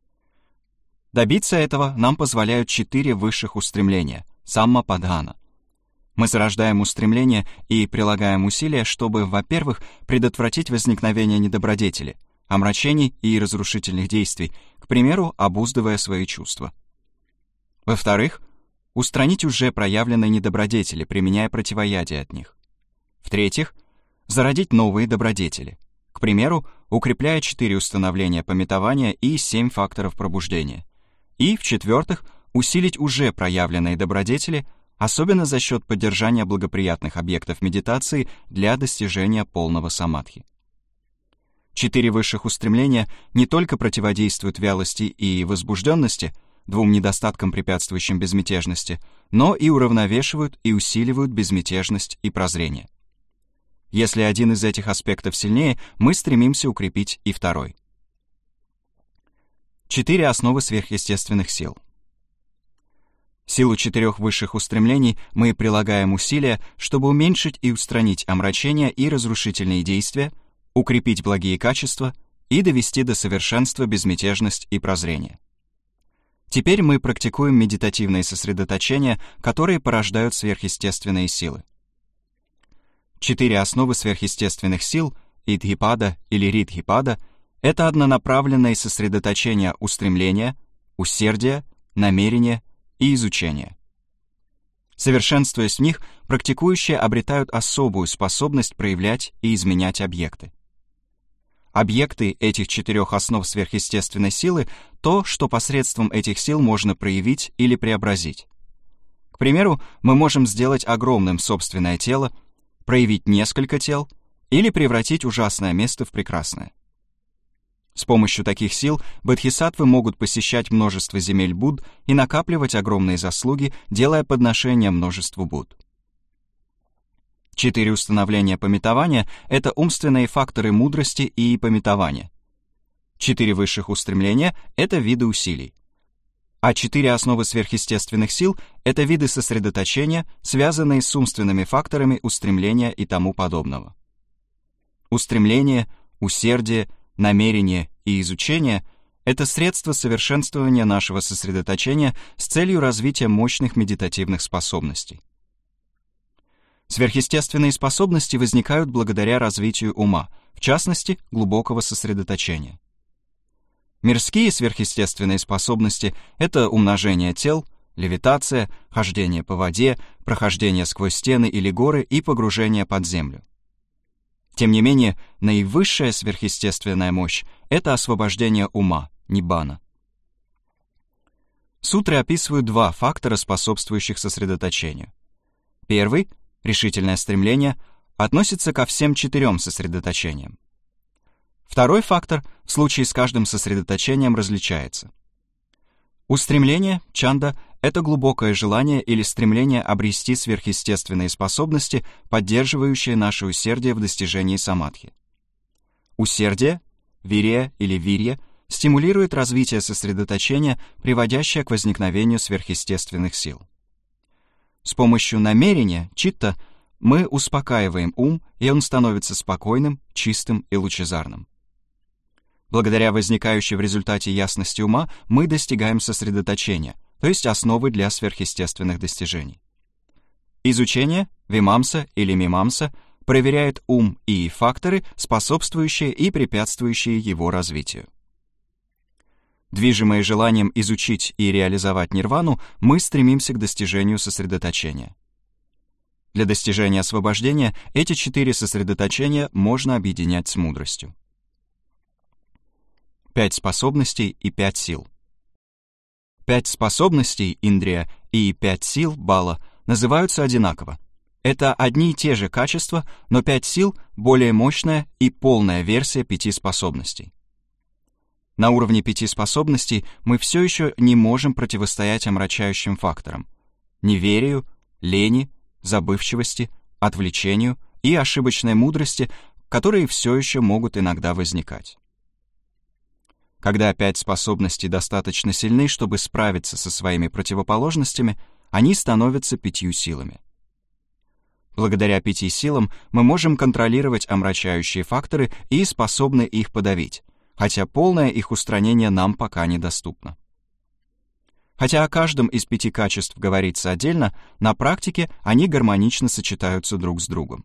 Добиться этого нам позволяют четыре высших устремления — саммападхана. Мы зарождаем устремления и прилагаем усилия, чтобы, во-первых, предотвратить возникновение недобродетели, омрачений и разрушительных действий, к примеру, обуздывая свои чувства. Во-вторых, устранить уже проявленные недобродетели, применяя противоядие от них. В-третьих, зародить новые добродетели, к примеру, укрепляя четыре установления памятования и семь факторов пробуждения. И, в-четвертых, усилить уже проявленные добродетели, особенно за счет поддержания благоприятных объектов медитации для достижения полного самадхи. Четыре высших устремления не только противодействуют вялости и возбужденности, двум недостаткам, препятствующим безмятежности, но и уравновешивают и усиливают безмятежность и прозрение. Если один из этих аспектов сильнее, мы стремимся укрепить и второй. Четыре основы сверхъестественных сил. В силу четырех высших устремлений мы прилагаем усилия, чтобы уменьшить и устранить омрачения и разрушительные действия, укрепить благие качества и довести до совершенства безмятежность и прозрение. Теперь мы практикуем медитативные сосредоточения, которые порождают сверхъестественные силы. Четыре основы сверхъестественных сил, идхипада или ридхипада, это однонаправленное сосредоточение устремления, усердия, намерения и изучение. Совершенствуясь в них, практикующие обретают особую способность проявлять и изменять объекты. Объекты этих четырех основ сверхъестественной силы — то, что посредством этих сил можно проявить или преобразить. К примеру, мы можем сделать огромным собственное тело, проявить несколько тел или превратить ужасное место в прекрасное. С помощью таких сил бодхисаттвы могут посещать множество земель Будд и накапливать огромные заслуги, делая подношения множеству Будд. Четыре установления памятования — это умственные факторы мудрости и памятования. Четыре высших устремления — это виды усилий. А четыре основы сверхъестественных сил — это виды сосредоточения, связанные с умственными факторами устремления и тому подобного. Устремление, усердие, намерение и изучение — это средства совершенствования нашего сосредоточения с целью развития мощных медитативных способностей. Сверхъестественные способности возникают благодаря развитию ума, в частности, глубокого сосредоточения. Мирские сверхъестественные способности — это умножение тел, левитация, хождение по воде, прохождение сквозь стены или горы и погружение под землю. Тем не менее, наивысшая сверхъестественная мощь — это освобождение ума, ниббана. Сутры описывают два фактора, способствующих сосредоточению. Первый — решительное стремление — относится ко всем четырем сосредоточениям. Второй фактор в случае с каждым сосредоточением различается. Устремление, чанда — это глубокое желание или стремление обрести сверхъестественные способности, поддерживающие наше усердие в достижении самадхи. Усердие, вирия или вирья, стимулирует развитие сосредоточения, приводящее к возникновению сверхъестественных сил. С помощью намерения, читта, мы успокаиваем ум, и он становится спокойным, чистым и лучезарным. Благодаря возникающей в результате ясности ума мы достигаем сосредоточения, то есть основы для сверхъестественных достижений. Изучение, вимамса или мимамса, проверяет ум и факторы, способствующие и препятствующие его развитию. Движимые желанием изучить и реализовать нирвану, мы стремимся к достижению сосредоточения. Для достижения освобождения эти четыре сосредоточения можно объединять с мудростью. Пять способностей и пять сил. Пять способностей индрия и пять сил бала называются одинаково. Это одни и те же качества, но пять сил — более мощная и полная версия пяти способностей. На уровне пяти способностей мы все еще не можем противостоять омрачающим факторам — неверию, лени, забывчивости, отвлечению и ошибочной мудрости, которые все еще могут иногда возникать. Когда пять способностей достаточно сильны, чтобы справиться со своими противоположностями, они становятся пятью силами. Благодаря пяти силам мы можем контролировать омрачающие факторы и способны их подавить, хотя полное их устранение нам пока недоступно. Хотя о каждом из пяти качеств говорится отдельно, на практике они гармонично сочетаются друг с другом.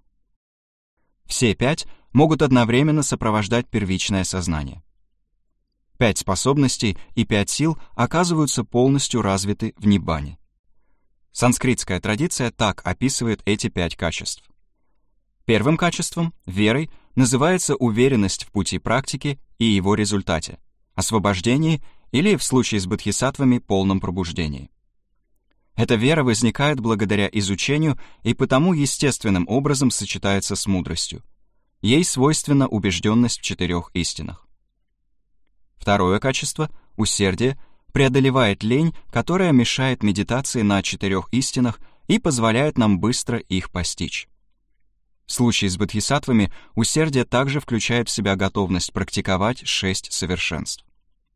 Все пять могут одновременно сопровождать первичное сознание. Пять способностей и пять сил оказываются полностью развиты в ниббане. Санскритская традиция так описывает эти пять качеств. Первым качеством, верой, называется уверенность в пути практики и его результате, освобождении или, в случае с бодхисаттвами, полном пробуждении. Эта вера возникает благодаря изучению и потому естественным образом сочетается с мудростью. Ей свойственна убежденность в четырех истинах. Второе качество, усердие, преодолевает лень, которая мешает медитации на четырех истинах и позволяет нам быстро их постичь. В случае с бодхисаттвами усердие также включает в себя готовность практиковать шесть совершенств.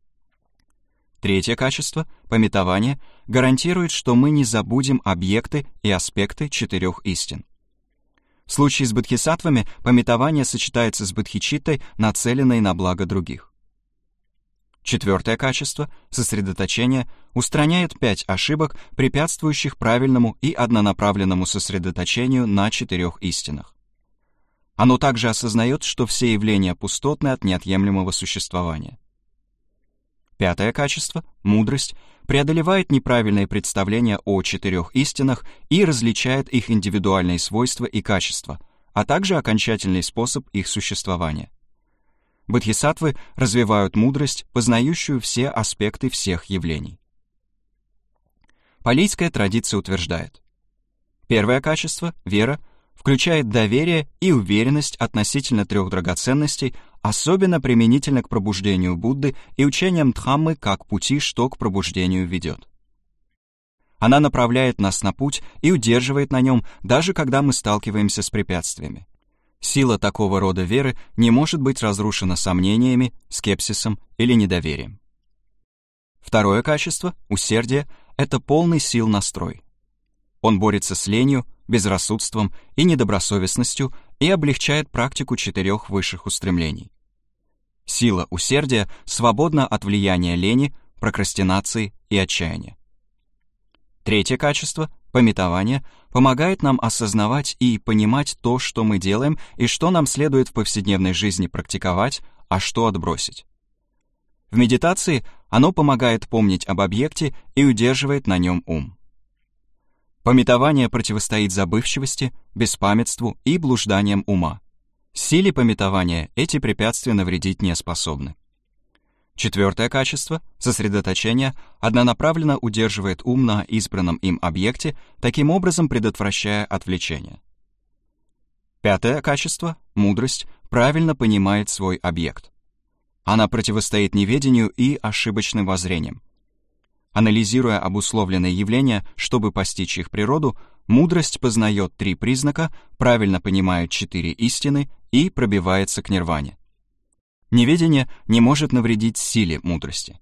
Третье качество, памятование, гарантирует, что мы не забудем объекты и аспекты четырех истин. В случае с бодхисаттвами памятование сочетается с бодхичиттой, нацеленной на благо других. Четвертое качество, сосредоточение, устраняет пять ошибок, препятствующих правильному и однонаправленному сосредоточению на четырех истинах. Оно также осознает, что все явления пустотны от неотъемлемого существования. Пятое качество, мудрость, преодолевает неправильные представления о четырех истинах и различает их индивидуальные свойства и качества, а также окончательный способ их существования. Бодхисаттвы развивают мудрость, познающую все аспекты всех явлений. Палийская традиция утверждает: первое качество, вера, включает доверие и уверенность относительно трех драгоценностей, особенно применительно к пробуждению Будды и учениям Дхаммы как пути, что к пробуждению ведет. Она направляет нас на путь и удерживает на нем, даже когда мы сталкиваемся с препятствиями. Сила такого рода веры не может быть разрушена сомнениями, скепсисом или недоверием. Второе качество, усердие, это полный сил настрой. Он борется с ленью, безрассудством и недобросовестностью и облегчает практику четырех высших устремлений. Сила усердия свободна от влияния лени, прокрастинации и отчаяния. Третье качество, памятование, помогает нам осознавать и понимать то, что мы делаем и что нам следует в повседневной жизни практиковать, а что отбросить. В медитации оно помогает помнить об объекте и удерживает на нем ум. Памятование противостоит забывчивости, беспамятству и блужданиям ума. Силе памятования эти препятствия навредить не способны. Четвертое качество, сосредоточение, однонаправленно удерживает ум на избранном им объекте, таким образом предотвращая отвлечение. Пятое качество, мудрость, правильно понимает свой объект. Она противостоит неведению и ошибочным воззрениям. Анализируя обусловленные явления, чтобы постичь их природу, мудрость познает три признака, правильно понимает четыре истины и пробивается к нирване. Неведение не может навредить силе мудрости.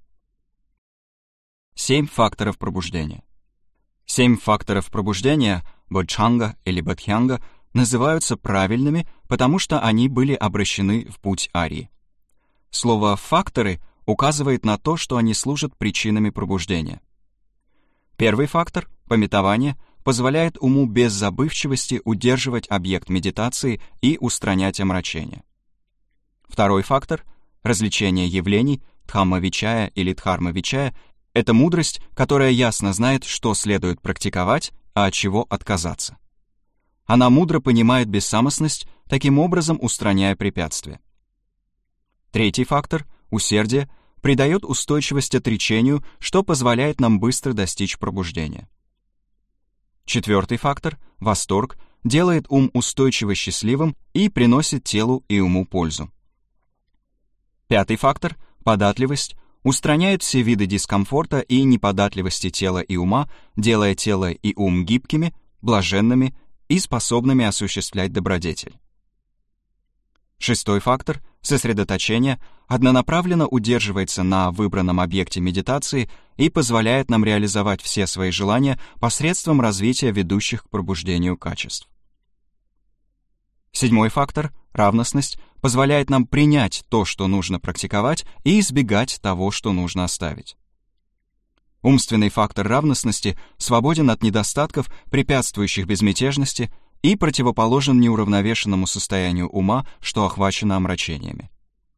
Семь факторов пробуждения. Семь факторов пробуждения, боджханга или бодхьянга, называются правильными, потому что они были обращены в путь арии. Слово «факторы» указывает на то, что они служат причинами пробуждения. Первый фактор, памятование, позволяет уму без забывчивости удерживать объект медитации и устранять омрачение. Второй фактор, развлечение явлений, дхамма-вичая или дхарма-вичая, это мудрость, которая ясно знает, что следует практиковать, а от чего отказаться. Она мудро понимает бессамостность, таким образом устраняя препятствия. Третий фактор, усердие, придает устойчивость отречению, что позволяет нам быстро достичь пробуждения. Четвертый фактор, восторг, делает ум устойчиво счастливым и приносит телу и уму пользу. Пятый фактор, податливость, устраняет все виды дискомфорта и неподатливости тела и ума, делая тело и ум гибкими, блаженными и способными осуществлять добродетель. Шестой фактор, сосредоточение, однонаправленно удерживается на выбранном объекте медитации и позволяет нам реализовать все свои желания посредством развития ведущих к пробуждению качеств. Седьмой фактор, равностность, позволяет нам принять то, что нужно практиковать, и избегать того, что нужно оставить. Умственный фактор равностности свободен от недостатков, препятствующих безмятежности, и противоположен неуравновешенному состоянию ума, что охвачено омрачениями.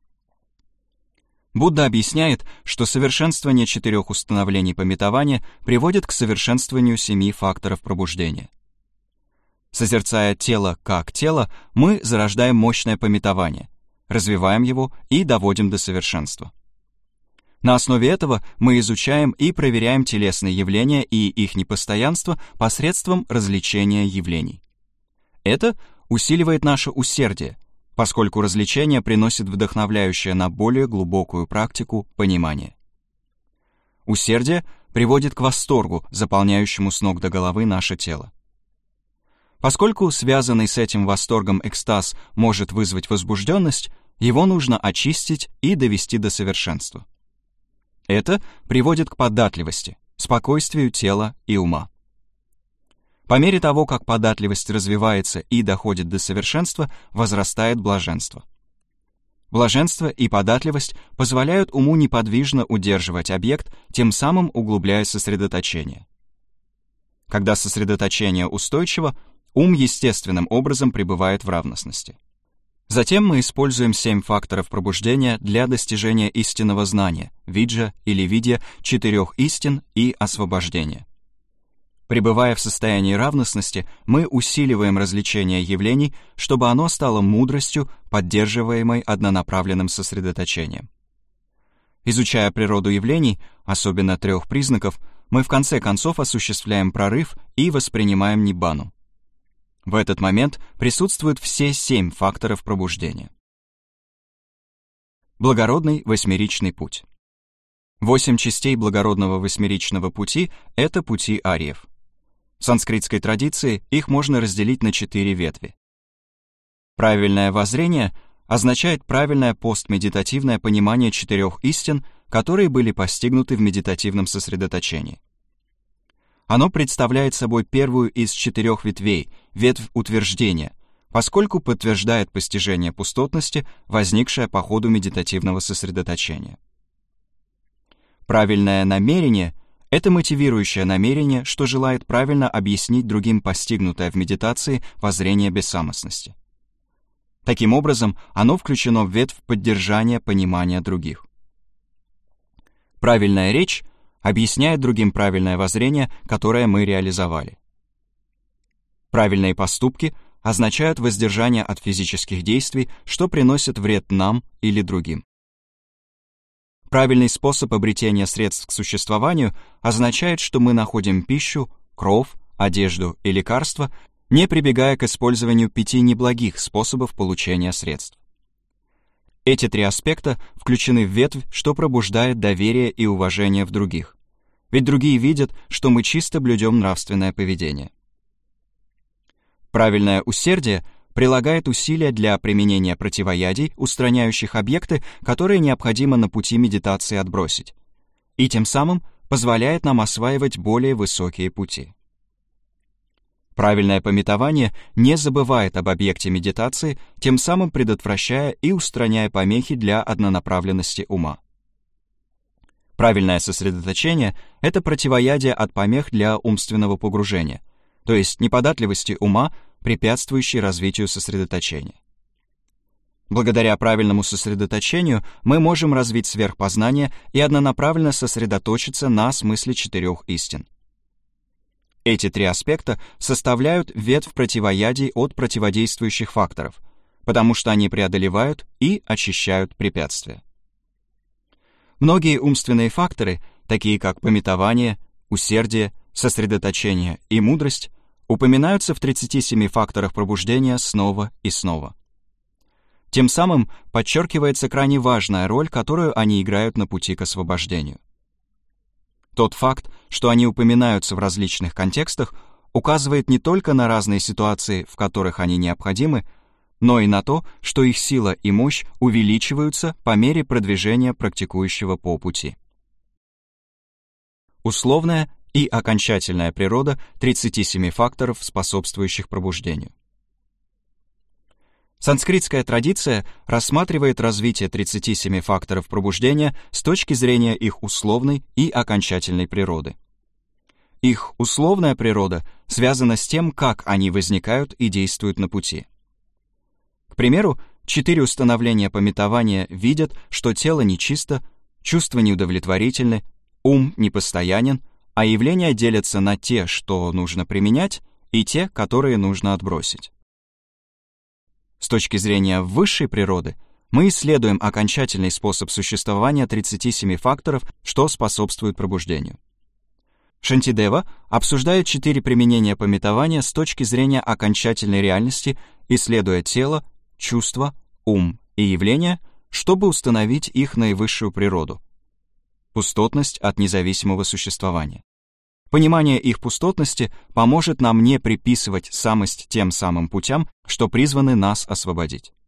Будда объясняет, что совершенствование четырех установлений памятования приводит к совершенствованию семи факторов пробуждения. Созерцая тело как тело, мы зарождаем мощное памятование, развиваем его и доводим до совершенства. На основе этого мы изучаем и проверяем телесные явления и их непостоянство посредством развлечения явлений. Это усиливает наше усердие, поскольку развлечение приносит вдохновляющее на более глубокую практику понимание. Усердие приводит к восторгу, заполняющему с ног до головы наше тело. Поскольку связанный с этим восторгом экстаз может вызвать возбужденность, его нужно очистить и довести до совершенства. Это приводит к податливости, спокойствию тела и ума. По мере того, как податливость развивается и доходит до совершенства, возрастает блаженство. Блаженство и податливость позволяют уму неподвижно удерживать объект, тем самым углубляя сосредоточение. Когда сосредоточение устойчиво, ум естественным образом пребывает в равностности. Затем мы используем семь факторов пробуждения для достижения истинного знания, виджа или видья четырех истин и освобождения. Пребывая в состоянии равностности, мы усиливаем развлечение явлений, чтобы оно стало мудростью, поддерживаемой однонаправленным сосредоточением. Изучая природу явлений, особенно трех признаков, мы в конце концов осуществляем прорыв и воспринимаем ниббану. В этот момент присутствуют все семь факторов пробуждения. Благородный восьмеричный путь. Восемь частей благородного восьмеричного пути — это пути ариев. В санскритской традиции их можно разделить на четыре ветви. Правильное воззрение означает правильное постмедитативное понимание четырех истин, которые были постигнуты в медитативном сосредоточении. Оно представляет собой первую из четырех ветвей, ветвь утверждения, поскольку подтверждает постижение пустотности, возникшее по ходу медитативного сосредоточения. Правильное намерение — это мотивирующее намерение, что желает правильно объяснить другим постигнутое в медитации воззрение бессамостности. Таким образом, оно включено в ветвь поддержания понимания других. Правильная речь объясняет другим правильное воззрение, которое мы реализовали. Правильные поступки означают воздержание от физических действий, что приносит вред нам или другим. Правильный способ обретения средств к существованию означает, что мы находим пищу, кров, одежду и лекарства, не прибегая к использованию пяти неблагих способов получения средств. Эти три аспекта включены в ветвь, что пробуждает доверие и уважение в других, ведь другие видят, что мы чисто блюдем нравственное поведение. Правильное усердие прилагает усилия для применения противоядий, устраняющих объекты, которые необходимо на пути медитации отбросить, и тем самым позволяет нам осваивать более высокие пути. Правильное памятование не забывает об объекте медитации, тем самым предотвращая и устраняя помехи для однонаправленности ума. Правильное сосредоточение — это противоядие от помех для умственного погружения, то есть неподатливости ума, препятствующей развитию сосредоточения. Благодаря правильному сосредоточению мы можем развить сверхпознание и однонаправленно сосредоточиться на смысле четырех истин. Эти три аспекта составляют ветвь противоядий от противодействующих факторов, потому что они преодолевают и очищают препятствия. Многие умственные факторы, такие как памятование, усердие, сосредоточение и мудрость, упоминаются в тридцати семи факторах пробуждения снова и снова. Тем самым подчеркивается крайне важная роль, которую они играют на пути к освобождению. Тот факт, что они упоминаются в различных контекстах, указывает не только на разные ситуации, в которых они необходимы, но и на то, что их сила и мощь увеличиваются по мере продвижения практикующего по пути. Условная и окончательная природа тридцати семи факторов, способствующих пробуждению. Санскритская традиция рассматривает развитие тридцати семи факторов пробуждения с точки зрения их условной и окончательной природы. Их условная природа связана с тем, как они возникают и действуют на пути. К примеру, четыре установления памятования видят, что тело нечисто, чувства неудовлетворительны, ум непостоянен, а явления делятся на те, что нужно применять, и те, которые нужно отбросить. С точки зрения высшей природы, мы исследуем окончательный способ существования тридцати семи факторов, что способствует пробуждению. Шантидева обсуждает четыре применения памятования с точки зрения окончательной реальности, исследуя тело, чувства, ум и явления, чтобы установить их наивысшую природу — пустотность от независимого существования. Понимание их пустотности поможет нам не приписывать самость тем самым путям, что призваны нас освободить.